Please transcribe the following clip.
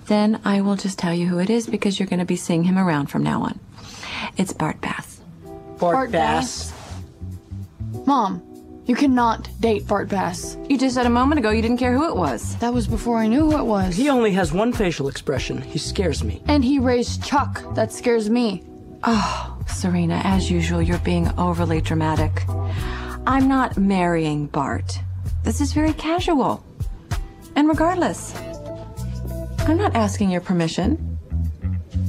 Then I will just tell you who it is because you're going to be seeing him around from now on. It's Bart Bass. Bart Bass? Mom, you cannot date Bart Bass. You just said a moment ago you didn't care who it was. That was before I knew who it was. He only has one facial expression. He scares me. And he raised Chuck. That scares me. Oh, Serena, as usual, you're being overly dramatic. I'm not marrying Bart. This is very casual. And regardless, I'm not asking your permission.